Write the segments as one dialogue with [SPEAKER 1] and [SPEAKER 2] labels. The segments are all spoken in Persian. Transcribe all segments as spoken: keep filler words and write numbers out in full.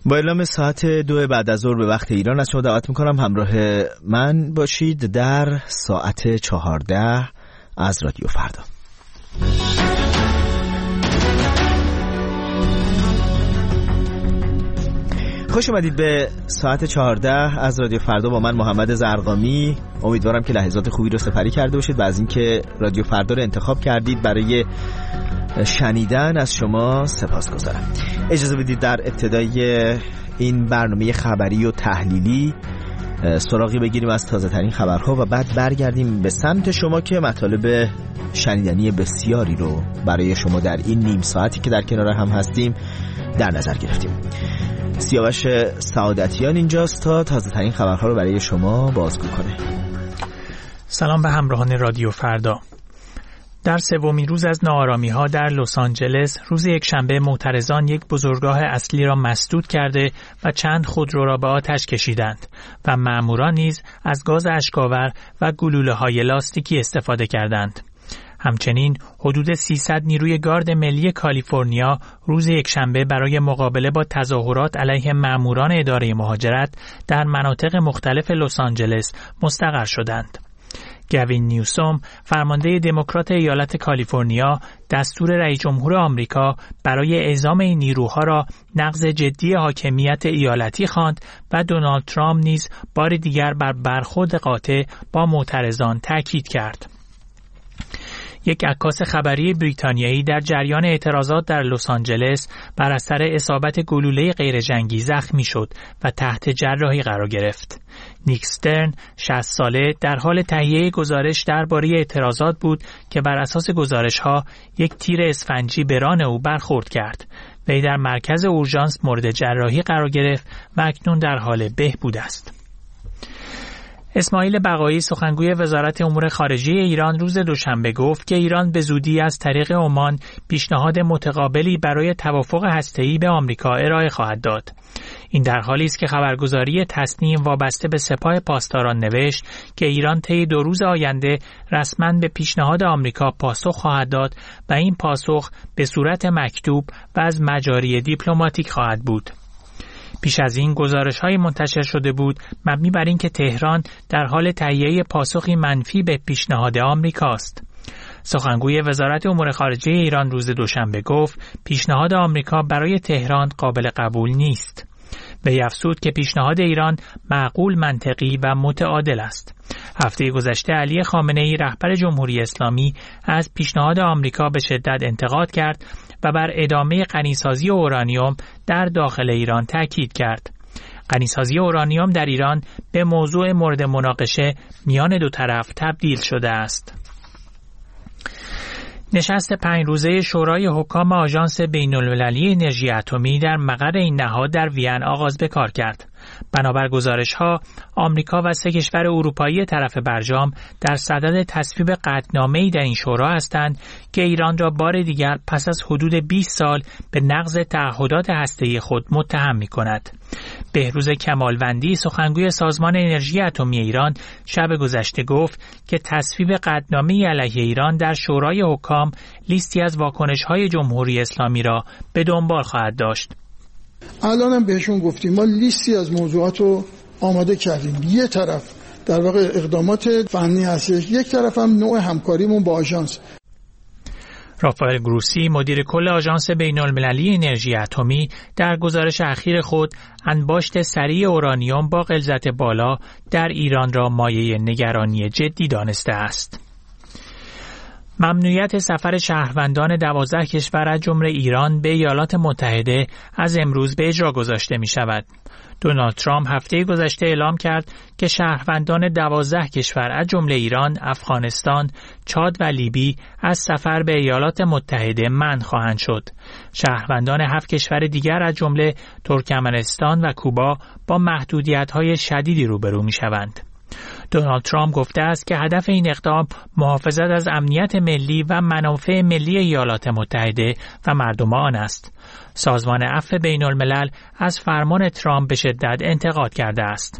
[SPEAKER 1] با اعلام ساعت دو بعد از ظهر به وقت ایران از شما دعوت میکنم همراه من باشید در ساعت چهارده از رادیو فردا. خوش اومدید به ساعت چهارده از رادیو فردا با من محمد زرقامی. امیدوارم که لحظات خوبی رو سپری کرده باشید و از اینکه رادیو فردا رو انتخاب کردید برای شنیدن از شما سپاسگزارم. اجازه بدید در ابتدای این برنامه خبری و تحلیلی سراغی بگیریم از تازه ترین خبرها و بعد برگردیم به سمت شما که مطالب شنیدنی بسیاری رو برای شما در این نیم ساعتی که در کنار هم هستیم در نظر گرفتیم. سیاوش سعادتیان اینجاست تا تازه ترین خبرها رو برای شما بازگو کنه.
[SPEAKER 2] سلام به همراهان رادیو فردا. در سومین روز از ناآرامی‌ها در لس آنجلس روز یکشنبه معترضان یک بزرگراه اصلی را مسدود کرده و چند خودرو را به آتش کشیدند و ماموران نیز از گاز اشک‌آور و گلوله‌های لاستیکی استفاده کردند. همچنین حدود سیصد نیروی گارد ملی کالیفرنیا روز یکشنبه برای مقابله با تظاهرات علیه ماموران اداره مهاجرت در مناطق مختلف لس آنجلس مستقر شدند. گوین نیوسوم، فرمانده دموکرات ایالت کالیفرنیا، دستور رئیس جمهور آمریکا برای اعزام این نیروها را نقض جدی حاکمیت ایالتی خواند و دونالد ترامپ نیز بار دیگر بر برخورد قاطع با معترضان تاکید کرد. یک عکاس خبری بریتانیایی در جریان اعتراضات در لس آنجلس بر اثر اصابت گلوله غیرجنگی زخمی شد و تحت جراحی قرار گرفت. نیک استرن، شصت ساله، در حال تهیه گزارش درباره اعتراضات بود که بر اساس گزارش‌ها یک تیر اسفنجی به ران او برخورد کرد. وی در مرکز اورژانس مورد جراحی قرار گرفت و اکنون در حال بهبود است. اسماعیل بقایی، سخنگوی وزارت امور خارجه ایران، روز دوشنبه گفت که ایران به زودی از طریق عمان پیشنهاد متقابلی برای توافق هسته‌ای به آمریکا ارائه خواهد داد. این در حالی است که خبرگزاری تصنیم وابسته به سپاه پاسداران نوشت که ایران طی دو روز آینده رسما به پیشنهاد آمریکا پاسخ خواهد داد و این پاسخ به صورت مکتوب و از مجاری دیپلماتیک خواهد بود. پیش از این گزارش‌های منتشر شده بود مبنی بر اینکه تهران در حال تهیه پاسخی منفی به پیشنهاد آمریکاست. سخنگوی وزارت امور خارجه ایران روز دوشنبه گفت پیشنهاد آمریکا برای تهران قابل قبول نیست. وی افزود که پیشنهاد ایران معقول، منطقی و متعادل است. هفته گذشته علی خامنه‌ای رهبر جمهوری اسلامی از پیشنهاد آمریکا به شدت انتقاد کرد و بر ادامه غنیسازی اورانیوم در داخل ایران تاکید کرد. غنیسازی اورانیوم در ایران به موضوع مورد مناقشه میان دو طرف تبدیل شده است. نشست پنج روزه شورای حکام آژانس بین‌المللی انرژی اتمی در مقر این نهاد در وین آغاز به کار کرد. بنابر گزارش‌ها، آمریکا و سه کشور اروپایی طرف برجام در صدد تصویب قطعنامه‌ای در این شورا هستند که ایران را بار دیگر پس از حدود بیست سال به نقض تعهدات هسته‌ای خود متهم می‌کند. بهروز کمالوندی، سخنگوی سازمان انرژی اتمی ایران، شب گذشته گفت که تصویب قطعنامه‌ای علیه ایران در شورای حکام لیستی از واکنش‌های جمهوری اسلامی را به دنبال خواهد داشت.
[SPEAKER 3] الان هم بهشون گفتیم ما لیستی از موضوعات رو آماده کردیم. یه طرف در واقع اقدامات فنی هستش، یک طرف هم نوع همکاریمون با آژانس.
[SPEAKER 2] رافائل گروسی، مدیر کل آژانس بین‌المللی انرژی اتمی، در گزارش اخیر خود انباشت سریع اورانیوم با غلظت بالا در ایران را مایه نگرانی جدی دانسته است. ممنوعیت سفر شهروندان دوازده کشور از جمله ایران به ایالات متحده از امروز به اجرا گذاشته می شود. دونالد ترامپ هفته گذشته اعلام کرد که شهروندان دوازده کشور از جمله ایران، افغانستان، چاد و لیبی از سفر به ایالات متحده منع خواهند شد. شهروندان هفت کشور دیگر از جمله ترکمنستان و کوبا با محدودیت‌های شدیدی روبرو می‌شوند. دونالد ترامپ گفته است که هدف این اقدام محافظت از امنیت ملی و منافع ملی ایالات متحده و مردم آن است. سازمان عفو بین الملل از فرمان ترامپ به شدت انتقاد کرده است.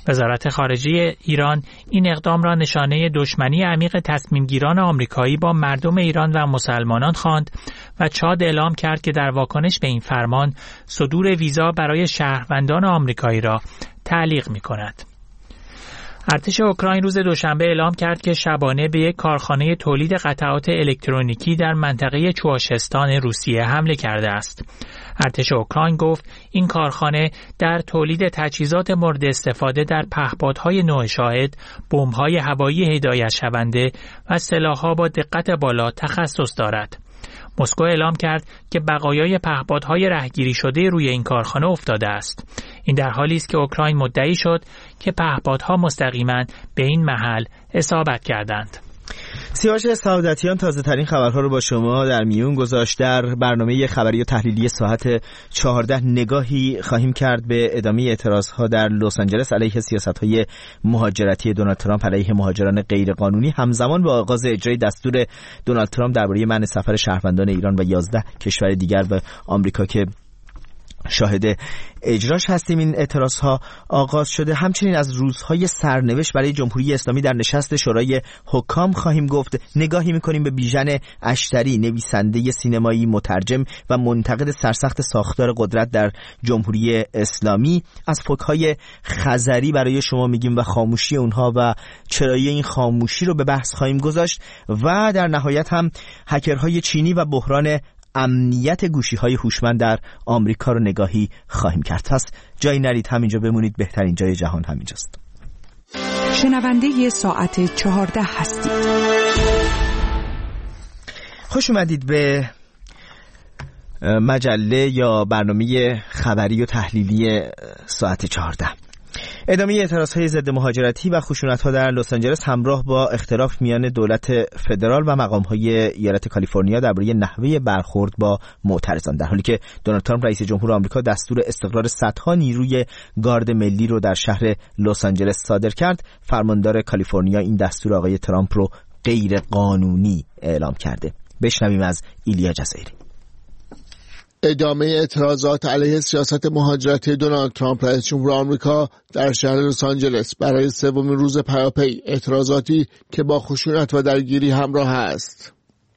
[SPEAKER 2] وزارت خارجه ایران این اقدام را نشانه دشمنی عمیق تصمیمگیران آمریکایی با مردم ایران و مسلمانان خواند و چاد اعلام کرد که در واکنش به این فرمان صدور ویزا برای شهروندان آمریکایی را تعلیق می‌کند. ارتش اوکراین روز دوشنبه اعلام کرد که شبانه به یک کارخانه تولید قطعات الکترونیکی در منطقه چواشستان روسیه حمله کرده است. ارتش اوکراین گفت این کارخانه در تولید تجهیزات مورد استفاده در پهپادهای نوع شاهد، بمب‌های هوایی هدایت شونده و سلاح‌ها با دقت بالا تخصص دارد. مسکو اعلام کرد که بقایای پهپادهای رهگیری شده روی این کارخانه افتاده است. این در حالی است که اوکراین مدعی شد که پهپادها مستقیما به این محل اصابت کردند.
[SPEAKER 1] سیاوش سعادتیان تازه ترین خبرها رو با شما در میون گذاشت. در برنامه خبری و تحلیلی ساعت چهارده نگاهی خواهیم کرد به ادامه اعتراضها در لس آنجلس علیه سیاست‌های مهاجرتی دونالد ترامپ علیه مهاجران غیرقانونی، همزمان با آغاز اجرای دستور دونالد ترامپ درباره منع سفر شهروندان ایران و یازده کشور دیگر به آمریکا که شاهد اجراش هستیم. این اعتراض ها آغاز شده. همچنین از روزهای سرنوشت برای جمهوری اسلامی در نشست شورای حکام خواهیم گفت. نگاهی میکنیم به بیژن اشتری، نویسنده سینمایی، مترجم و منتقد سرسخت ساختار قدرت در جمهوری اسلامی. از فوک‌های خزری برای شما میگیم و خاموشی اونها و چرایی این خاموشی رو به بحث خواهیم گذاشت و در نهایت هم هکرهای چینی و بحران امنیت گوشی‌های هوشمند در آمریکا رو نگاهی خواهیم کرد. پس جایی نرید، همینجا بمونید، بهترین جای جهان همینجاست.
[SPEAKER 4] شنونده ساعت چهارده هستید.
[SPEAKER 1] خوش اومدید به مجله یا برنامه خبری و تحلیلی ساعت چهارده. ادامه اعتراضهای ضد مهاجرتی و خشونت‌ها در لس آنجلس همراه با اختلاف میان دولت فدرال و مقام‌های ایالت کالیفرنیا درباره نحوه برخورد با معترضان، در حالی که دونالد ترامپ رئیس جمهور آمریکا دستور استقرار صدها نیروی گارد ملی رو در شهر لس آنجلس صادر کرد. فرماندار کالیفرنیا این دستور آقای ترامپ رو غیر قانونی اعلام کرده. بشنویم از ایلیا جزایری.
[SPEAKER 5] ادامه اعتراضات علیه سیاست مهاجرتی دونالد ترامپ رئیس جمهور آمریکا در شهر لس آنجلس برای سومین روز پیاپی، اعتراضاتی که با خشونت و درگیری همراه است.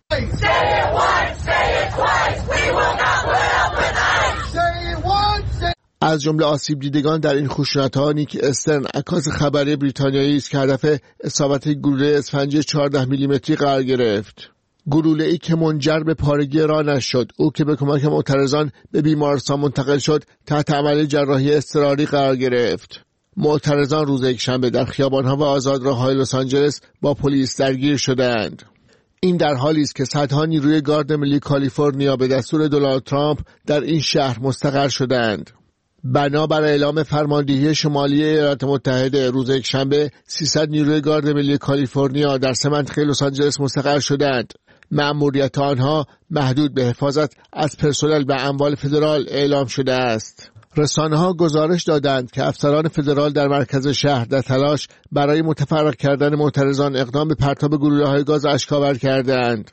[SPEAKER 5] از جمله آسیب دیدگان در این خشونت‌ها نیک استرن، عکاس خبری بریتانیایی است که هدف اصابت گلوله اسفنجی چهارده میلیمتری قرار گرفت. گلوله‌ای که منجر به پارگی رانش شد. او که به کمک معترضان به بیمارستان منتقل شد تحت عمل جراحی اضطراری قرار گرفت. معترضان روز یکشنبه در خیابان‌ها و آزادراه‌های لس آنجلس با پلیس درگیر شدند. این در حالی است که صدها نیروی گارد ملی کالیفرنیا به دستور دونالد ترامپ در این شهر مستقر شدند. بنابر اعلام فرماندهی شمالی ایالات متحده روز یکشنبه سیصد نیروی گارد ملی کالیفرنیا در سه منطقه لس آنجلس مستقر شدند. مأموریت آنها محدود به حفاظت از پرسنل و اموال فدرال اعلام شده است. رسانه‌ها گزارش دادند که افسران فدرال در مرکز شهر در تلاش برای متفرق کردن معترضان اقدام به پرتاب گلوله‌های گاز اشک‌آور کردند.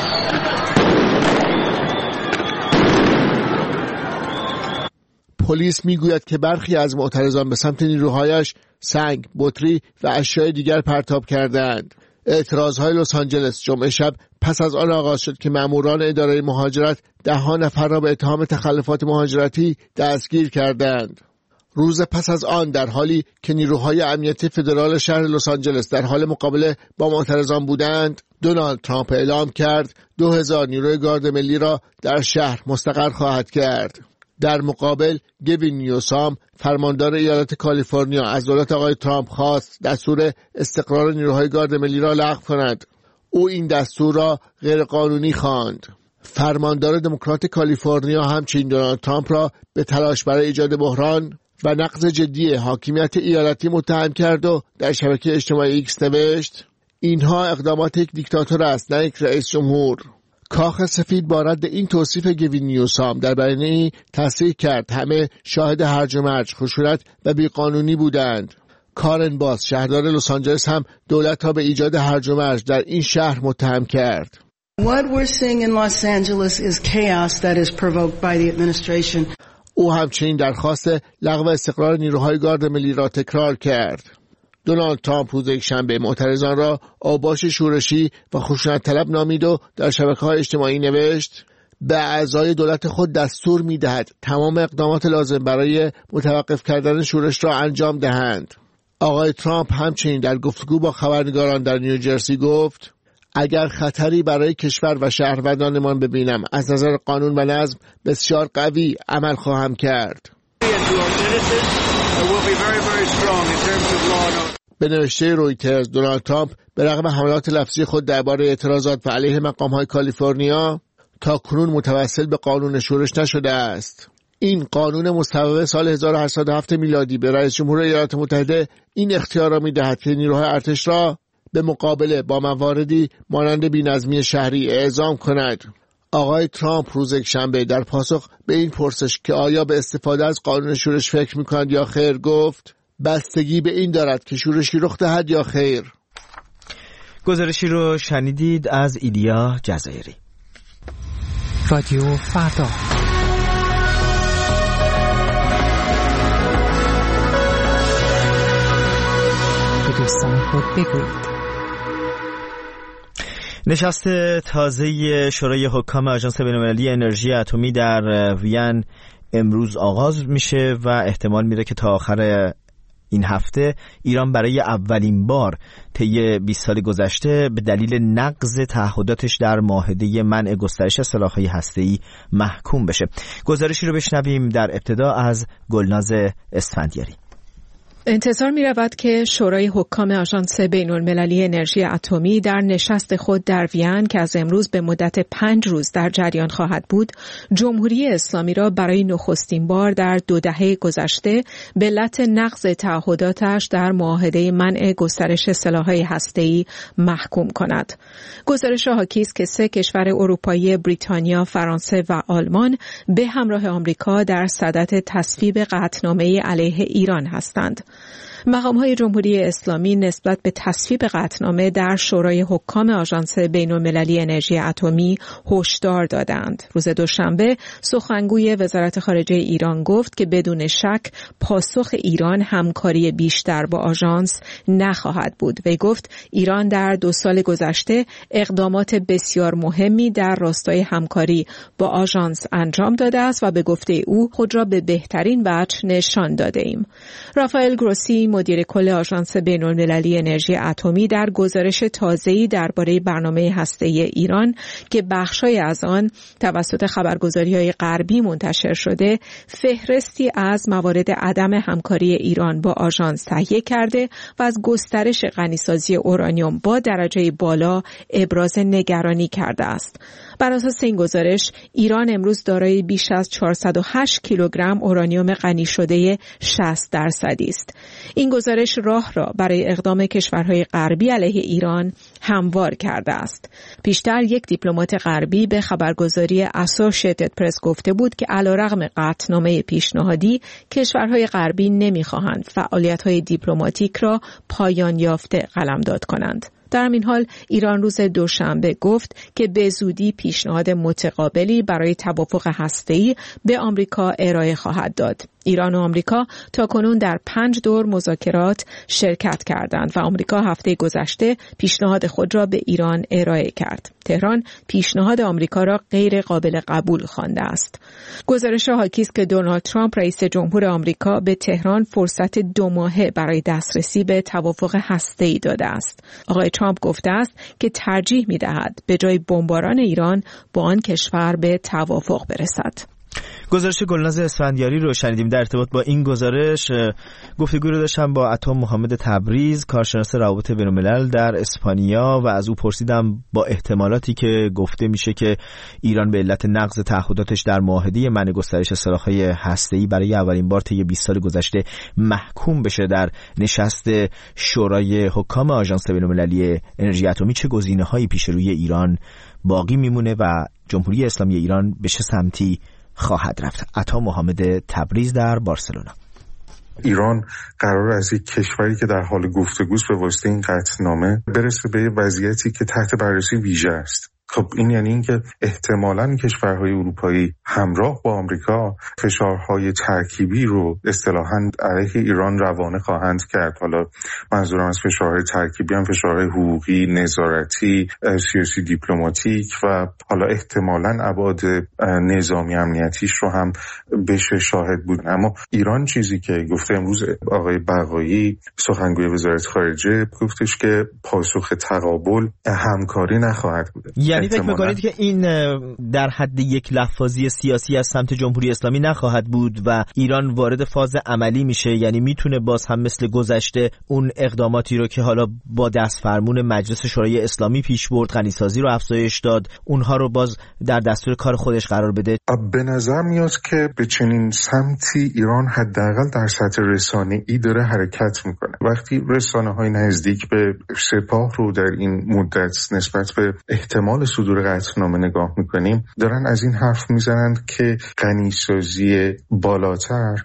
[SPEAKER 5] پلیس میگوید که برخی از معترضان به سمت نیروهایش سنگ، بطری و اشیاء دیگر پرتاب کردند. اعتراضهای لس آنجلس جمعه شب پس از آن آغاز شد که ماموران اداره مهاجرت ده ها نفر را به اتهام تخلفات مهاجرتی دستگیر کردند. روز پس از آن، در حالی که نیروهای امنیتی فدرال شهر لس آنجلس در حال مقابله با معترضان بودند، دونالد ترامپ اعلام کرد دو هزار نیروی گارد ملی را در شهر مستقر خواهد کرد. در مقابل گوین نیوسام، فرماندار ایالت کالیفرنیا، از دولت آقای ترامپ خواست دستور استقرار نیروهای گارد ملی را لغو کند. او این دستور را غیر قانونی خواند. فرماندار دموکرات کالیفرنیا همچنین دونالد ترامپ را به تلاش برای ایجاد بحران و نقض جدی حاکمیت ایالتی متهم کرد و در شبکه اجتماعی ایکس نوشت: اینها اقدامات یک دیکتاتور است، نه یک رئیس جمهور. کاخ سفید با رد این توصیف گوین نیوسام در بیانیه‌ای تصریح کرد همه شاهد هرج و مرج، خشونت و بیقانونی بودند. کارن باس، شهردار لس آنجلس، هم دولت را به ایجاد هرج و مرج در این شهر متهم کرد.
[SPEAKER 6] What we're seeing in Los Angeles is chaos that is provoked by the administration.
[SPEAKER 5] او همچنین درخواست لغو استقرار نیروهای گارد ملی را تکرار کرد. دونالد ترامپ روز یکشنبه معترضان را اوباش شورشی و خشونت طلب نامید و در شبکه‌های اجتماعی نوشت به اعضای دولت خود دستور می‌دهد تمام اقدامات لازم برای متوقف کردن شورش را انجام دهند. آقای ترامپ همچنین در گفتگو با خبرنگاران در نیوجرسی گفت اگر خطری برای کشور و شهروندانمان ببینم از نظر قانون و نظم بسیار قوی عمل خواهم کرد. به نوشته رویترز دونالد ترامپ به رغم حملات لفظی خود درباره اعتراضات و علیه مقام‌های کالیفرنیا تا کنون متوسل به قانون شورش نشده است. این قانون مصوب سال هزار و هشتصد و هفت میلادی به رئیس جمهور ایالات متحده این اختیار را می‌دهد که نیروهای ارتش را به مقابله با مواردی مانند بی‌نظمی شهری اعزام کند. آقای ترامپ روز یکشنبه در پاسخ به این پرسش که آیا به استفاده از قانون شورش فکر می‌کنند یا خیر گفت بستگی به این دارد که شورشی رخ دهد یا خیر.
[SPEAKER 1] گزارشی رو شنیدید از ایلیا جزایری.
[SPEAKER 4] رادیو فردا. به دوستان خود بگویید.
[SPEAKER 1] نشست تازه شورای حکام آژانس بین‌المللی انرژی اتمی در وین امروز آغاز میشه و احتمال میره که تا آخر این هفته ایران برای اولین بار طی بیست سال گذشته به دلیل نقض تعهداتش در معاهده منع گسترش سلاح‌های هسته‌ای محکوم بشه. گزارشی رو بشنویم در ابتدا از گلناز اسفندیاری.
[SPEAKER 6] انتظار می رود که شورای حکام آژانس بین‌المللی انرژی اتمی در نشست خود در وین که از امروز به مدت پنج روز در جریان خواهد بود، جمهوری اسلامی را برای نخستین بار در دو دهه گذشته به علت نقض تعهداتش در معاهده منع گسترش سلاح‌های هسته‌ای محکوم کند. گزارش حاکی است که سه کشور اروپایی بریتانیا، فرانسه و آلمان به همراه آمریکا در صدد تصویب قطعنامه علیه ایران هستند. مقام‌های جمهوری اسلامی نسبت به تصویب قطعنامه در شورای حکام آژانس بین‌المللی انرژی اتمی هشدار دادند. روز دوشنبه سخنگوی وزارت خارجه ایران گفت که بدون شک پاسخ ایران همکاری بیشتر با آژانس نخواهد بود. وی گفت ایران در دو سال گذشته اقدامات بسیار مهمی در راستای همکاری با آژانس انجام داده است و به گفته او خود را به بهترین وجه نشان داده ایم. رافائل گروسی مدیر کل آژانس بین‌المللی انرژی اتمی در گزارش تازه‌ای درباره برنامه هسته‌ای ایران که بخشای از آن توسط خبرگزاری‌های غربی منتشر شده، فهرستی از موارد عدم همکاری ایران با آژانس تهیه کرده و از گسترش غنیسازی اورانیوم با درجه بالا ابراز نگرانی کرده است. بر اساس این گزارش، ایران امروز دارای بیش از چهارصد و هشت کیلوگرم اورانیوم غنی شده شصت درصدی است. این گزارش راه را برای اقدام کشورهای غربی علیه ایران هموار کرده است. پیشتر یک دیپلمات غربی به خبرگزاری اسوشییتد پرس گفته بود که علیرغم قطعنامه پیشنهادی، کشورهای غربی نمی‌خواهند فعالیت‌های دیپلماتیک را پایان یافته قلمداد کنند. در این حال ایران روز دوشنبه گفت که به زودی پیشنهاد متقابلی برای توافق هسته‌ای به آمریکا ارائه خواهد داد. ایران و آمریکا تاکنون در پنج دور مذاکرات شرکت کردند و آمریکا هفته گذشته پیشنهاد خود را به ایران ارائه کرد. تهران پیشنهاد آمریکا را غیر قابل قبول خوانده است. گزارش حاکی است که دونالد ترامپ رئیس جمهور آمریکا به تهران فرصت دو ماهه برای دسترسی به توافق هسته‌ای داده است. آقای ترامپ گفته است که ترجیح می‌دهد به جای بمباران ایران با آن کشور به توافق برسد.
[SPEAKER 1] گزارش گلناز اسفندیاری رو شنیدیم. در ارتباط با این گزارش گفتگو رو داشتم با عطا محمد تبریز، کارشناس روابط بین‌الملل در اسپانیا و از او پرسیدم با احتمالاتی که گفته میشه که ایران به علت نقض تعهداتش در معاهده منع گسترش سلاح‌های هسته‌ای برای اولین بار طی بیست سال گذشته محکوم بشه در نشست شورای حکام آژانس بین‌المللی انرژی اتمی، چه گزینه‌هایی پیش روی ایران باقی میمونه و جمهوری اسلامی ایران به چه سمتی خواهد رفت. عطا محمد تبریز در بارسلونا.
[SPEAKER 7] ایران قرار از یک کشوری که در حال گفتگوست به واسطه این قطعنامه برسه به وضعیتی که تحت بررسی ویژه است. خب این یعنی اینکه احتمالاً کشورهای اروپایی همراه با آمریکا فشارهای ترکیبی رو اصطلاحاً علیه ایران روانه خواهند کرد. حالا منظورم از فشارهای ترکیبی هم فشارهای حقوقی، نظارتی، سیاسی، دیپلماتیک و حالا احتمالاً ابعاد نظامی امنیتیش رو هم بشه شاهد بود. اما ایران چیزی که گفته امروز آقای بقایی سخنگوی وزارت خارجه گفتش که پاسخ تقابل همکاری نخواهد بود.
[SPEAKER 1] یعنی فکر می‌کنید که این در حد یک لفاظی سیاسی از سمت جمهوری اسلامی نخواهد بود و ایران وارد فاز عملی میشه؟ یعنی میتونه باز هم مثل گذشته اون اقداماتی رو که حالا با دست فرمون مجلس شورای اسلامی پیش برد، غنیسازی رو افزایش داد، اونها رو باز در دستور کار خودش قرار بده؟
[SPEAKER 7] به نظر میاد که به چنین سمتی ایران حداقل در سطح رسانه‌ای داره حرکت میکنه. وقتی رسانه‌های نزدیک به سپاه رو در این مدت نسبت به احتمال صدور قطعنامه نگاه میکنیم، دارن از این حرف میزنند که غنیسازی بالاتر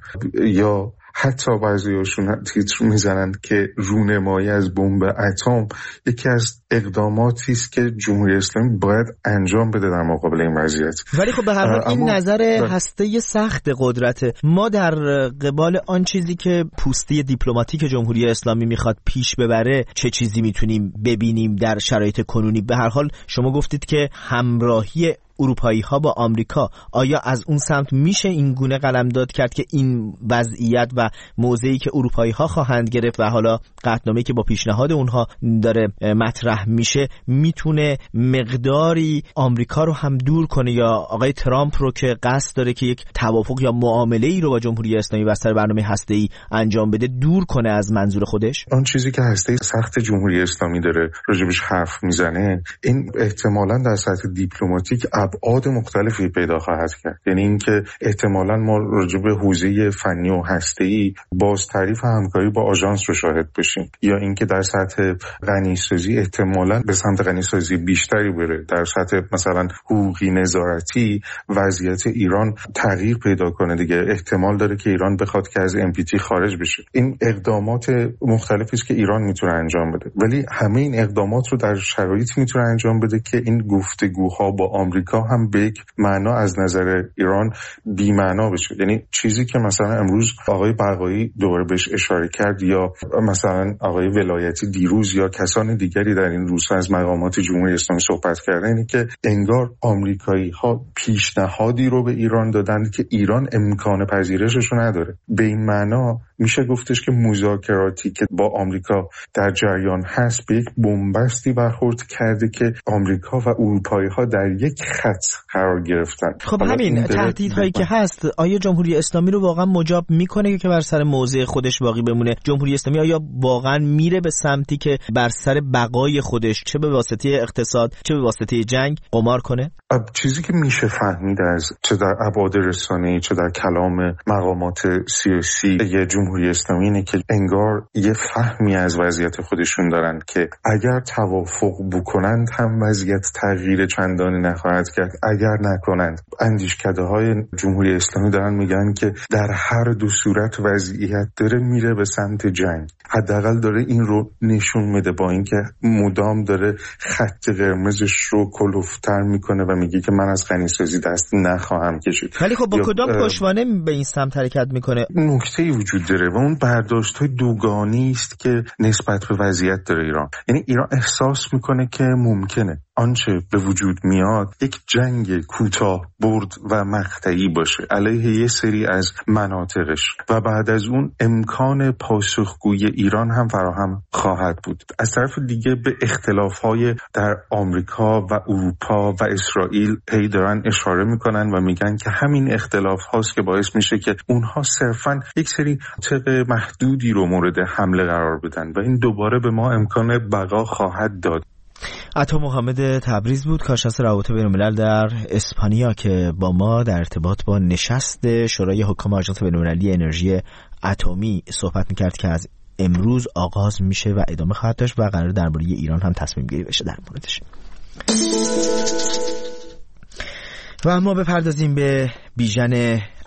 [SPEAKER 7] یا حتی بعضی‌هاشون تیتر میزنند که رونمایی از بمب اتم یکی از اقداماتی است که جمهوری اسلامی باید انجام بده در مقابل این وضعیت.
[SPEAKER 1] ولی خب به هر حال این نظر هسته سخت قدرت ما در قبال آن چیزی که پوسته دیپلماتیک جمهوری اسلامی میخواد پیش ببره چه چیزی میتونیم ببینیم در شرایط کنونی؟ به هر حال شما گفتید که همراهی اروپایی ها با آمریکا، آیا از اون سمت میشه این گونه قلمداد کرد که این وضعیت و موضعی که اروپایی ها خواهند گرفت و حالا قطعنامه‌ای که با پیشنهاد اونها داره مطرح میشه میتونه مقداری آمریکا رو هم دور کنه، یا آقای ترامپ رو که قصد داره که یک توافق یا معامله‌ای رو با جمهوری اسلامی بستر برنامه هسته‌ای انجام بده دور کنه از منظور خودش؟
[SPEAKER 7] آن چیزی که هسته سخت جمهوری اسلامی داره راجبش حرف میزنه، این احتمالاً در سطح دیپلماتیک ابعاد مختلفی پیدا خواهد کرد. یعنی اینکه احتمالاً ما راجع به حوزه فنی و هسته‌ای باز تعریف همکاری با آژانس رو شاهد بشیم، یا اینکه در سطح غنیسازی احتمالاً به سمت غنیسازی بیشتری بره. در سطح مثلا حقوقی نظارتی وضعیت ایران تغییر پیدا کنه دیگه، احتمال داره که ایران بخواد که از ام پی تی خارج بشه. این اقدامات مختلفی است که ایران میتونه انجام بده، ولی همه این اقدامات رو در شرایطی میتونه انجام بده که این گفتگوها با آمریکا هم به یک معنا از نظر ایران بی معنا بشه. یعنی چیزی که مثلا امروز آقای بقایی دوباره بهش اشاره کرد، یا مثلا آقای ولایتی دیروز، یا کسان دیگری در این روزها از مقامات جمهوری اسلامی صحبت کردن، اینه که انگار آمریکایی ها پیشنهادی رو به ایران دادند که ایران امکان پذیرشش رو نداره. به این معنا میشه گفتش که مذاکراتی که با آمریکا در جریان هست به یک بنبستی برخورد کرده که آمریکا و اروپایی ها در یک خط قرار گرفتن.
[SPEAKER 1] خب همین تهدیدهایی که هست، آیا جمهوری اسلامی رو واقعا مجاب میکنه که بر سر موضع خودش باقی بمونه؟ جمهوری اسلامی آیا واقعا میره به سمتی که بر سر بقای خودش چه به واسطه اقتصاد چه به واسطه جنگ قمار کنه؟
[SPEAKER 7] چیزی که میشه فهمید از چه در ابعاد رسانه‌ای چه در کلام مقامات سیاسی یه جمهوری اسلامی اینه که انگار یه فهمی از وضعیت خودشون دارن که اگر توافق بکنند هم وضعیت تغییر چندانی نخواهد کرد، اگر نکنند. اندیشکده‌های جمهوری اسلامی دارن میگن که در هر دو صورت وضعیت داره میره به سمت جنگ. حداقل داره این رو نشون میده، با اینکه مدام داره خط قرمزش رو کلوفتر میکنه و میگه که من از غنیسازی دست نخواهم کشید.
[SPEAKER 1] ولی خب با کدام پشتوانه به این سمت حرکت میکنه؟
[SPEAKER 7] نکته‌ای وجود داره و اون برداشت‌های دوگانی است که نسبت به وضعیت داره ایران. یعنی ایران احساس میکنه که ممکنه آنچه به وجود میاد یک جنگ کوتاه برد و مقطعی باشه علیه یه سری از مناطقش و بعد از اون امکان پاسخگویی ایران هم فراهم خواهد بود. از طرف دیگه به اختلاف‌های در آمریکا و اروپا و اسرائیل هی دارن اشاره میکنن و میگن که همین اختلاف هاست که باعث میشه که اونها صرفاً یک سری مناطق محدودی رو مورد حمله قرار بدن و این دوباره به ما امکان بقا خواهد داد.
[SPEAKER 1] عطا محمد تبریز بود، کارشناس روابط بین‌الملل در اسپانیا، که با ما در ارتباط با نشست شورای حکام آژانس بین‌المللی انرژی اتمی صحبت می‌کرد که از امروز آغاز میشه و ادامه خواهد داشت و قرار درباره ایران هم تصمیم گیری بشه در موردش. و اما بپردازیم به بیژن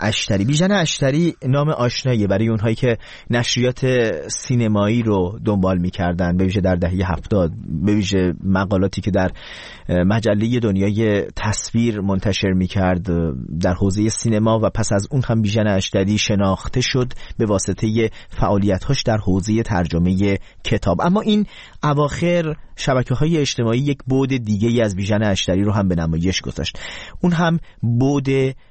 [SPEAKER 1] اشتری. بیژن اشتری نام آشنایی برای اونهایی که نشریات سینمایی رو دنبال می‌کردن، به ویژه در دهه هفتاد، به ویژه مقالاتی که در مجله دنیای تصویر منتشر می‌کرد در حوزه سینما، و پس از اون هم بیژن اشتری شناخته شد به واسطه فعالیت‌هاش در حوزه ترجمه کتاب. اما این اواخر شبکه‌های اجتماعی یک بعد دیگه‌ای از بیژن اشتری رو هم به نمایش گذاشت. اون هم بعد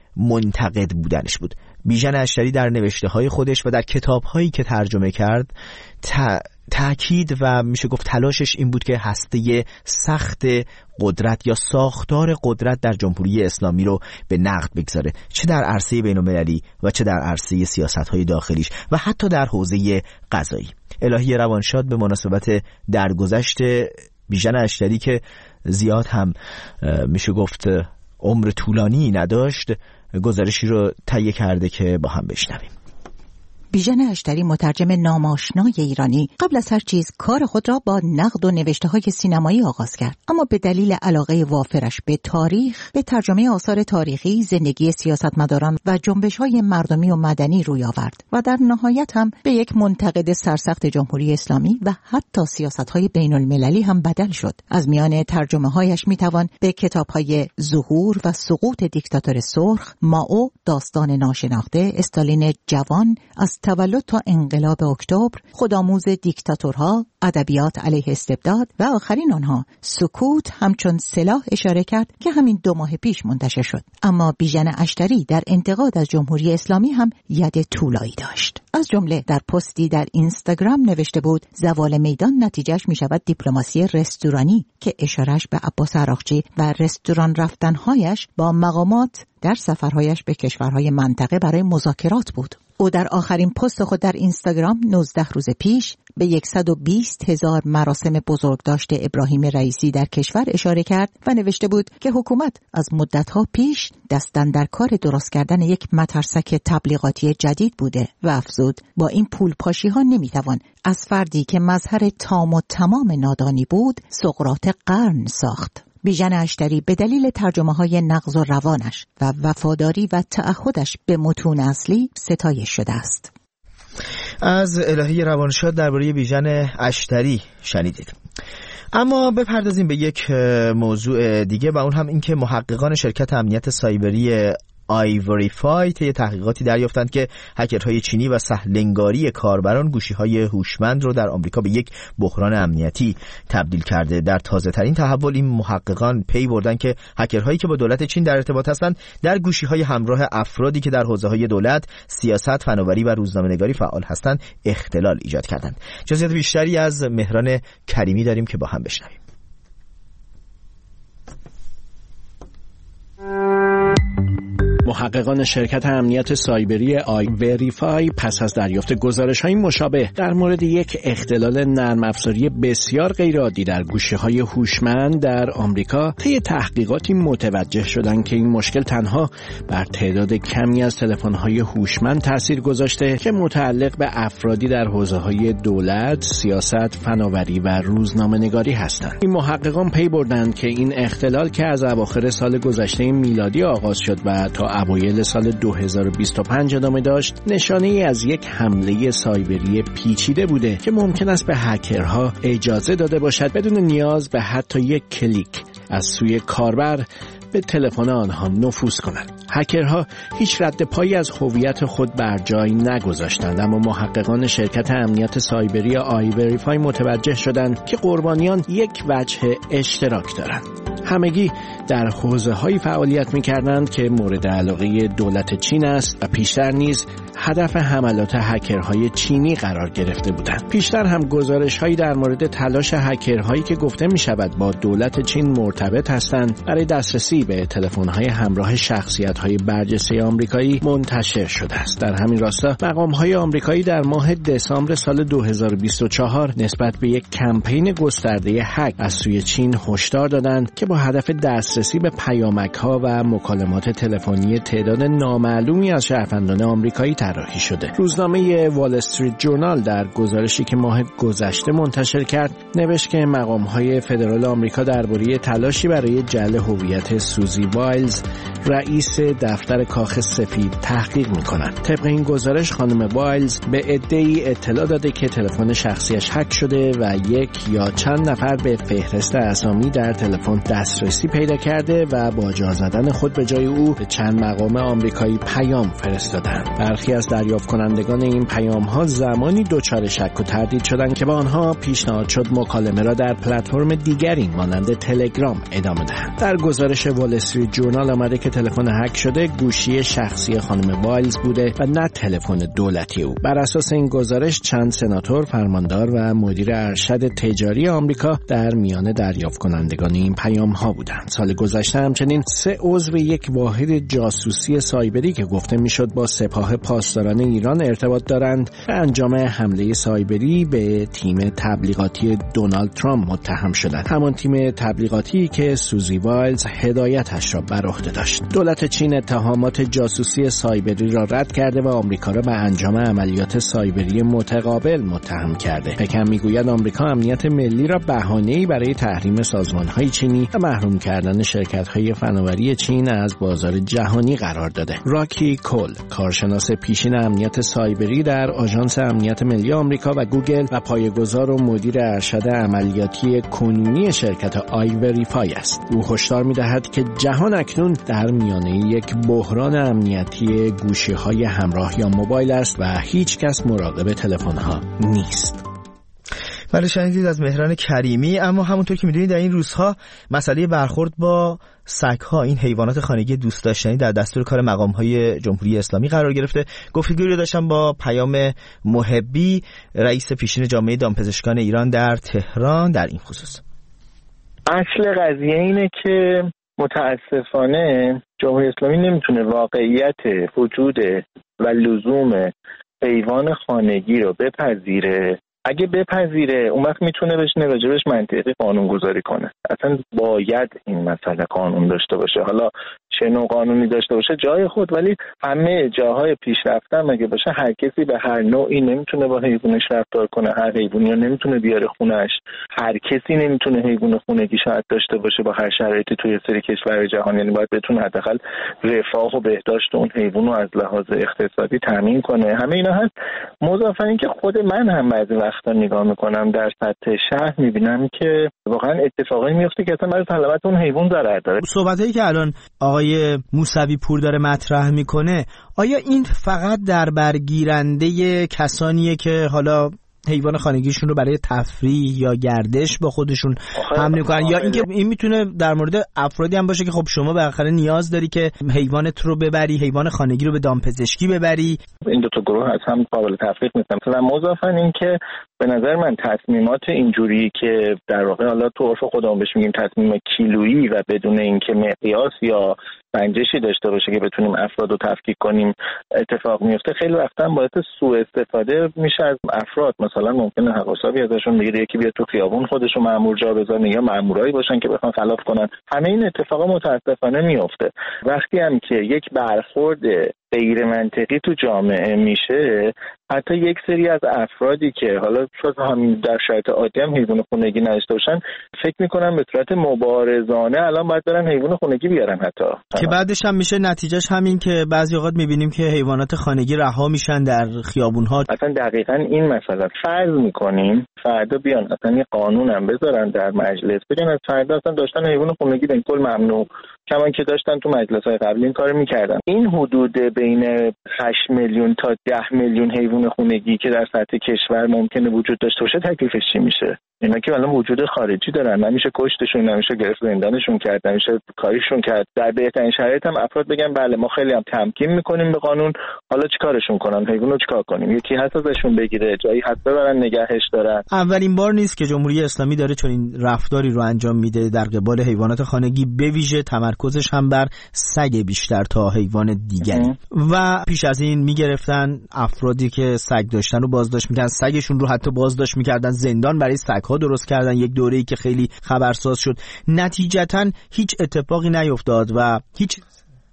[SPEAKER 1] منتقد بودنش بود. بیژن اشتری در نوشته‌های خودش و در کتاب‌هایی که ترجمه کرد تا تأکید و میشه گفت تلاشش این بود که هسته سخت قدرت یا ساختار قدرت در جمهوری اسلامی رو به نقد بگذاره، چه در عرصه بین‌المللی و چه در عرصه سیاست‌های داخلیش و حتی در حوزه قضایی. الهی روانشاد به مناسبت درگذشت بیژن اشتری که زیاد هم میشه گفت عمر طولانی نداشت، گزارشی رو تهیه کرده که با هم بشنویم.
[SPEAKER 8] بیژن اشتری، مترجم ناماشنای ایرانی، قبل از هر چیز کار خود را با نقد و نوشته‌های سینمایی آغاز کرد، اما به دلیل علاقه وافرش به تاریخ، به ترجمه آثار تاریخی، زندگی سیاستمداران و جنبش‌های مردمی و مدنی روی آورد و در نهایت هم به یک منتقد سرسخت جمهوری اسلامی و حتی سیاست‌های بین‌المللی هم بدل شد. از میان ترجمه‌هایش می‌توان به کتاب‌های ظهور و سقوط دیکتاتور سرخ، مائو، داستان ناشناخته، استالین جوان، از تولد تا انقلاب اکتبر، خودآموز دیکتاتورها، ادبیات علیه استبداد و آخرین آنها سکوت همچون سلاح اشاره کرد که همین دو ماه پیش منتشر شد. اما بیژن اشتری در انتقاد از جمهوری اسلامی هم ید طولایی داشت. از جمله در پستی در اینستاگرام نوشته بود زوال میدان نتیجهش می شود دیپلماسی رستورانی، که اشارش به عباس عراقچی و رستوران رفتنهایش با مقامات در سفرهایش به کشورهای منطقه برای مذاکرات بود. او در آخرین پست خود در اینستاگرام نوزده روز پیش به صد و بیست هزار مراسم بزرگداشت ابراهیم رئیسی در کشور اشاره کرد و نوشته بود که حکومت از مدتها پیش دستن در کار درست کردن یک مترسک تبلیغاتی جدید بوده و افزود با این پول پاشی ها نمیتوان از فردی که مظهر تام و تمام نادانی بود سقراط قرن ساخت. بیژن اشتری به دلیل ترجمه‌های نغز و روانش و وفاداری و تعهدش به متون اصلی ستایش شده است.
[SPEAKER 1] از الهی روانشاد درباره بیژن اشتری شنیدید. اما بپردازیم به یک موضوع دیگه و اون هم این که محققان شرکت امنیت سایبری آیوریفای طی تحقیقاتی دریافتند که هکرهای چینی و سهلنگاری کاربران گوشی‌های هوشمند رو در آمریکا به یک بحران امنیتی تبدیل کرده. در تازه‌ترین تحول این محققان پی بردن که هکرهایی که با دولت چین در ارتباط هستند در گوشی‌های همراه افرادی که در حوزه‌های دولت، سیاست، فناوری و روزنامه‌نگاری فعال هستند اختلال ایجاد کردند. جزئیات بیشتری از مهران کریمی داریم که با هم بشنویم.
[SPEAKER 9] محققان شرکت امنیت سایبری آیوریفای پس از دریافت گزارش‌های مشابه در مورد یک اختلال نرم افزاری بسیار غیرعادی در گوشی‌های هوشمند در آمریکا طی تحقیقاتی متوجه شدند که این مشکل تنها بر تعداد کمی از تلفن‌های هوشمند تأثیر گذاشته که متعلق به افرادی در حوزه‌های دولت، سیاست، فناوری و روزنامه‌نگاری هستند. این محققان پی بردند که این اختلال که از اواخر سال گذشته میلادی آغاز شد و تا اوایل سال دو هزار و بیست و پنج ادامه داشت، نشانه ای از یک حمله سایبری پیچیده بوده که ممکن است به هکرها اجازه داده باشد بدون نیاز به حتی یک کلیک از سوی کاربر به تلفن آنها نفوذ کنند. هکرها هیچ رد پایی از هویت خود بر جای نگذاشتند، اما محققان شرکت امنیت سایبری آیوریفای متوجه شدند که قربانیان یک وجه اشتراک دارند. همگی در حوزه‌هایی فعالیت می‌کردند که مورد علاقه دولت چین است و پیشتر نیز هدف حملات هکرهای چینی قرار گرفته بودند. پیشتر هم گزارش‌هایی در مورد تلاش هکرهایی که گفته می‌شود با دولت چین مرتبط هستند برای دسترسی به تلفن‌های همراه شخصیت‌های برجسته آمریکایی منتشر شده است. در همین راستا مقام‌های آمریکایی در ماه دسامبر سال دو هزار و بیست و چهار نسبت به یک کمپین گسترده هک از سوی چین هشدار دادند که با هدف دسترسی به پیامک‌ها و مکالمات تلفنی تعداد نامعلومی از شهروندان آمریکایی طراحی شده. روزنامه وال استریت جورنال در گزارشی که ماه گذشته منتشر کرد نوشت که مقام‌های فدرال آمریکا درباره تلاشی برای جعل هویت سوزی وایلز رئیس دفتر کاخ سفید تحقیق می‌کنند. طبق این گزارش خانم وایلز به عده‌ای اطلاع داده که تلفن شخصیش هک شده و یک یا چند نفر به فهرست اسامی در تلفن دسترسی پیدا کرده و با جا زدن خود به جای او به چند مقام آمریکایی پیام فرستادند. برخی از دریافت کنندگان این پیام‌ها زمانی دچار شک و تردید شدند که با آنها پیشنهاد شد مکالمه را در پلتفرم دیگری مانند تلگرام ادامه دهند. در گزارش وال استریت جورنال آمده که تلفن هک شده گوشی شخصی خانم وایلز بوده و نه تلفن دولتی او. بر اساس این گزارش چند سناتور، فرماندار و مدیر ارشد تجاری آمریکا در میان دریافت کنندگان این پیام ها بودند. سال گذشته همچنین سه عضو یک واحد جاسوسی سایبری که گفته میشد با سپاه پاسداران ایران ارتباط دارند به انجام حمله سایبری به تیم تبلیغاتی دونالد ترامپ متهم شدند. همان تیم تبلیغاتی که سوزی وایلز هدایتش را بر عهده داشت. دولت چین اتهامات جاسوسی سایبری را رد کرده و آمریکا را به انجام عملیات سایبری متقابل متهم کرده. پکن میگوید آمریکا امنیت ملی را بهانه‌ای برای تحریم سازمان‌های چینی و محروم کردن شرکت‌های فناوری چین از بازار جهانی قرار داده. راکی کول، کارشناس پیشین امنیت سایبری در آژانس امنیت ملی آمریکا و گوگل و پایه‌گذار و مدیر ارشد عملیاتی کنونی شرکت آی وریفای است. او هشدار می‌دهد که جهان اکنون در میانه یک بحران امنیتی گوشی‌های همراه یا موبایل است و هیچ کس مراقب تلفن‌ها نیست.
[SPEAKER 1] بله، شنیدید از مهران کریمی. اما همونطور که میدونید در این روزها مسئله برخورد با سگ‌ها، این حیوانات خانگی دوست داشتنی، در دستور کار مقام‌های جمهوری اسلامی قرار گرفته. گفتگویی رو داشتم با پیام محبی، رئیس پیشین جامعه دامپزشکان ایران در تهران در این خصوص.
[SPEAKER 10] اصل قضیه اینه که متاسفانه جمهوری اسلامی نمیتونه واقعیت وجود و لزوم حیوان خانگی رو بپذیره. اگه بپذیره اون وقت میتونه بهش راجبش منطقی قانون گذاری کنه. اصلا باید این مسئله قانون داشته باشه. حالا چه نوع قانونی داشته باشه جای خود، ولی همه جاهای پیشرفته هم اگه باشه هر کسی به هر نوعی نمیتونه با حیوانش رفتار کنه. هر حیوانی رو نمیتونه بیاره خونش. هر کسی نمیتونه حیوان خونگی شاید داشته باشه با هر شرایطی توی سری کشور جهان. یعنی باید بتونه حداقل رفاه و بهداشت اون حیوان رو از لحاظ اقتصادی تامین کنه. همه اینا هست. مضافاً اینکه خود من هم بعضی وقتا نگاه میکنم در سطح شهر میبینم که واقعا اتفاقی میفته که اصلا برای سلامت اون حیوان ضرر داره.
[SPEAKER 1] صحبتایی که الان آقای موسوی پور داره مطرح میکنه، آیا این فقط در برگیرنده کسانیه که حالا حیوان خانگیشون رو برای تفریح یا گردش با خودشون حمل میکنن، یا اینکه این میتونه در مورد افرادی هم باشه که خب شما بالاخره نیاز داری که حیوانت رو ببری، حیوان خانگی رو به دامپزشکی ببری؟
[SPEAKER 10] این دو تا گروه از هم قابل تفریق نیستن. و مضافاً این که به نظر من تصمیمات اینجوری که در واقع حالا تو عرف خودمون بهش میگیم تصمیم کیلویی و بدون اینکه مقیاس یا سنجشی داشته باشه که بتونیم افراد رو تفکیک کنیم اتفاق میفته، خیلی وقتا باعث سوء استفاده میشه از افراد. مثلا ممکنه حقاسابی ازشون بگیره، یکی بیاد تو خیابون خودش رو مأمور جا بذاره، یا مأمورایی باشن که بخوان خلاف کنن. همه این اتفاقا متاسفانه میفته. وقتی هم که یک برخورد غیر منطقی تو جامعه میشه، حتی یک سری از افرادی که حالا شاید همین در شرایط عادی هم حیوان خونگی نداشته باشن، فکر میکنن به صورت مبارزانه الان باید برن حیوان خونگی بیارن، حتی
[SPEAKER 1] که بعدش هم میشه نتیجهش همین که بعضی اوقات میبینیم که حیوانات خانگی رها میشن در خیابون‌ها.
[SPEAKER 10] اصلا دقیقاً این مسئله فرض میکنیم فردا بیان اصلا یه قانون هم بذارن در مجلس، بگن از فردا اصلا داشتن حیوان خونگی در کل ممنوع، کما که داشتن تو مجلس‌های قبلی این کارو میکردن. این حدود بین هشت میلیون تا ده میلیون حیوان خونگی که در سطح کشور ممکنه وجود داشته باشه تکلیفش چی میشه؟ اینا که الان وجود خارجی دارن، نمیشه کشتشون، نمیشه گرفت زندانشون کرد، نمیشه کاریشون کرد. در بهترین شرایط هم افراد بگن بله ما خیلی هم تمکین میکنیم به قانون، حالا چیکارشون کنن؟ حیوانو چیکار کنیم؟ یکی هست ازشون بگیره، جایی هست ببرن نگهش دارن.
[SPEAKER 1] اولین بار نیست که جمهوری اسلامی داره چون این رفتاری رو انجام میده در قبال حیوانات خانگی، به ویژه تمرکزش هم بر سگ بیشتر تا حیوان دیگری. و پیش از این میگرفتن افرادی که سگ داشتن رو بازداشت میکردن، سگشون رو حتی بازداشت میکردن، زندان برای سگ‌ها درست کردن، یک دوره‌ای که خیلی خبرساز شد. نتیجتاً هیچ اتفاقی نیفتاد و هیچ.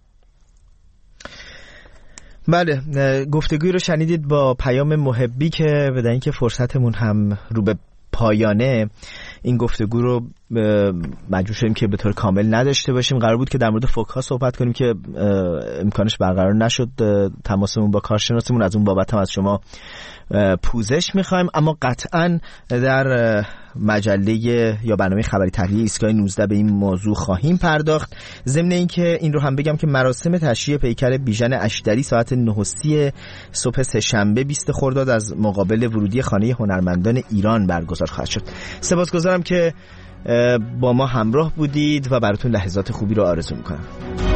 [SPEAKER 1] بله، گفتگوی رو شنیدید با پیام محبی که بدن اینکه فرصتمون هم رو به پایانه، این گفتگو رو مجبور شدیم که به طور کامل نداشته باشیم. قرار بود که در مورد فوک‌ها صحبت کنیم که امکانش برقرار نشد. تماسمون با کارشناسمون، از اون بابت هم از شما پوزش میخوایم، اما قطعاً در مجله یا برنامه خبری تحلیلی ایستگاه نوزده به این موضوع خواهیم پرداخت. ضمن این که این رو هم بگم که مراسم تشییع پیکر بیژن اشتری ساعت نه و سی صبح سه‌شنبه بیست خرداد از مقابل ورودی خانه هنرمندان ایران برگزار خواهد شد. سپاسگزارم که با ما همراه بودید و براتون لحظات خوبی رو آرزو میکنم.